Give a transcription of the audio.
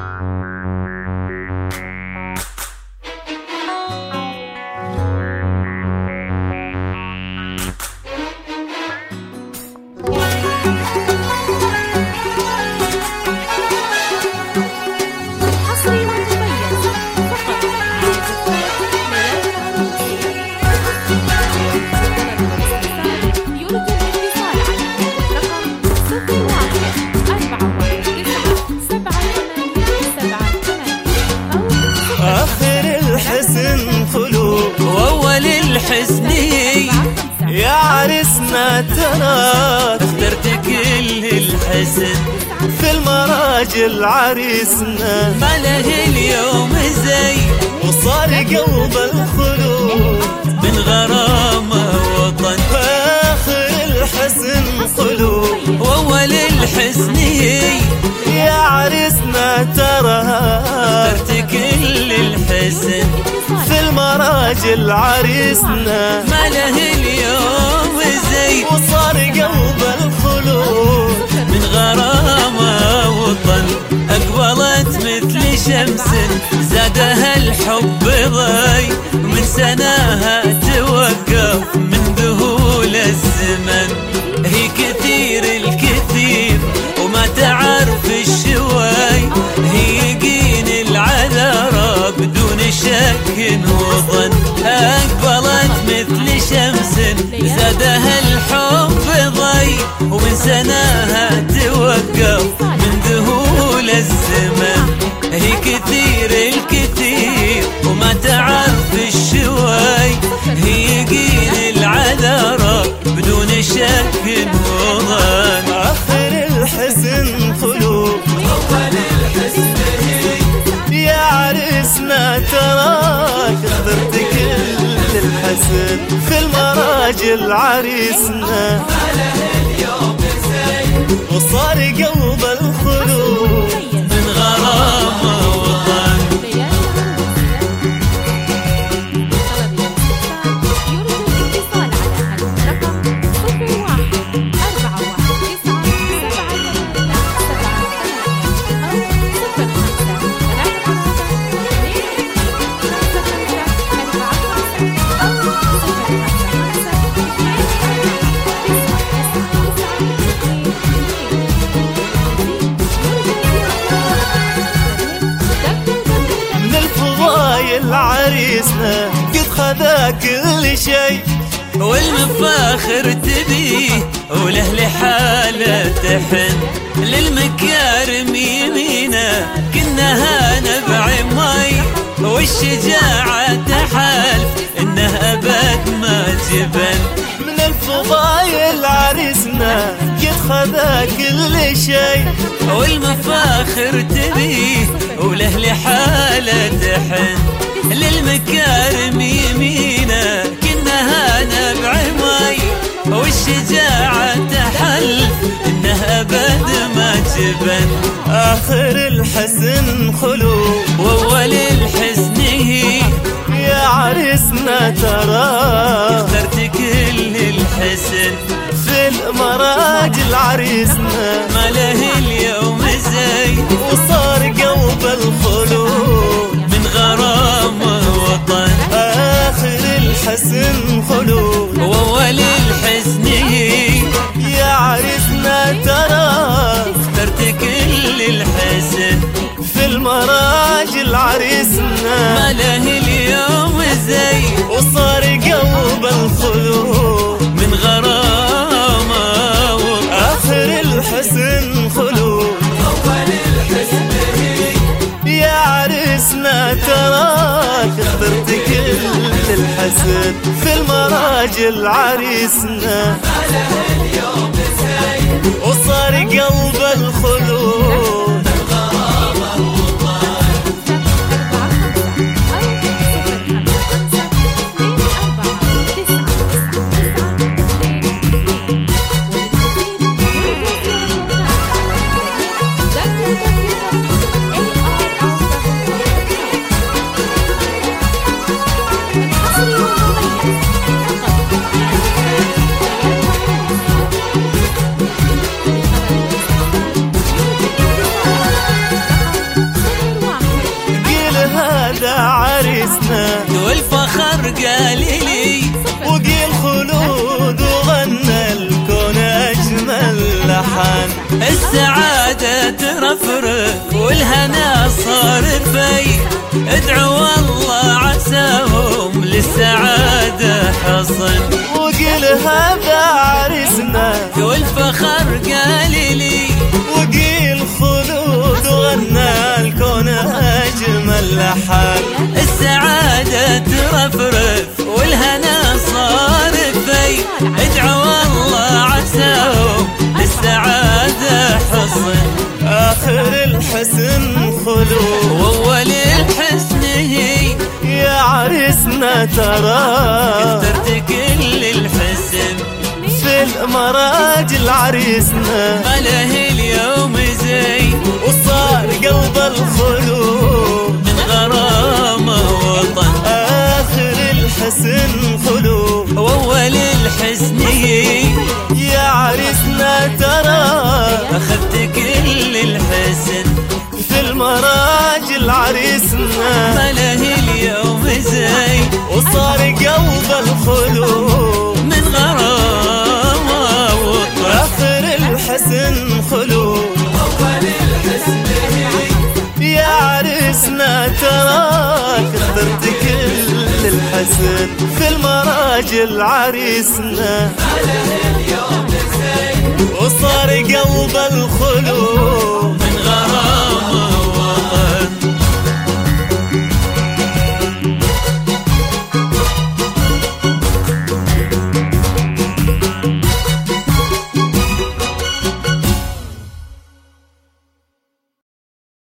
الحسني يا عرسنا تراك اخترت كل الحسن في المراجل عريسنا ما له اليوم زي وصار قلب الخلود من غرامة وطن آخر الحسن قلوب وأول الحسني يا عرسنا تراك اخترت كل الحسن في المراجل عريسنا ما له اليوم زي وصار قلب الخلود من غرامة وطن أقبلت مثل شمس زادها الحب ضي من سناها توقف من ذهول الزمن هي كثير الكثير وما تعرف الشوي هي يقين العذراء بدون شك وظن أقبلت مثل شمس زادها الحب ضي ومن سناها توقف من ذهول الزمن هي كثير الكثير وما تعرف الشوي هي يقين العذراء بدون شك وظن آخر الحزن قلوب أول الحزن يا عرسنا تراك اخترت كل الحسن في المراجل عريسنا ما له اليوم زي وصار قلب الخلود من غرامة وطن عريسنا قد خذا كل شيء والمفاخر تبيه وله لحاله تحن للمكارم يمينه كنها نبع مي والشجاعة تحالف انه ابد ما جبن من الفضايل عريسنا قد خذا كل شيء والمفاخر تبيه وله لحاله تحن للمكارم يمينه كنها نبع مي والشجاعة تحلف انه ابد ما جبن اخر الحزن خلود واول الحزن هي يا عرسنا ترى اخترت كل الحسن في المراجل عريسنا ما له اليوم زي وصار قلب الخلود من غرامة وطن آخر الحسن خلود وأول الحزن يا عرسنا ترى اخترت كل الحسن في المراجل عريسنا ما له اليوم زي وصار قلب الخلود من غرامة آخر الحسن خلود أول الحسن يا عرسنا تراك اخترت كل الحسن في المراجل عريسنا ما له اليوم زي وصار قلب الخلود عريسنا والفخر قال لي وقيل خلود وغنى الكون أجمل لحن. السعادة ترفرف والهنا صار في، ادعوا الله عساهم للسعادة حصن. وقيل هذا عريسنا والفخر قال لي وقيل خلود وغنى الكون أجمل لحن. السعادة ترفرف والهنا صار في، ادعوا الله عساهم للسعادة حصن. آخر الحسن خلود وأول الحسن هي يا عريسنا ترى اخترت كل الحسن. في المراجل عريسنا ما له اليوم زي وصار قلب الخلود من غرامة وطن. آخر الحسن خلود وأول الحسن هي يا عريسنا ترى أخذت كل الحسن. في المراجل عريسنا ما له اليوم زي وصار قلب الخلود من غرامة وطن. آخر الحسن خلود يا عريسنا تراك اخترت كل الحسن. في المراجل عريسنا وصار قلب الخلود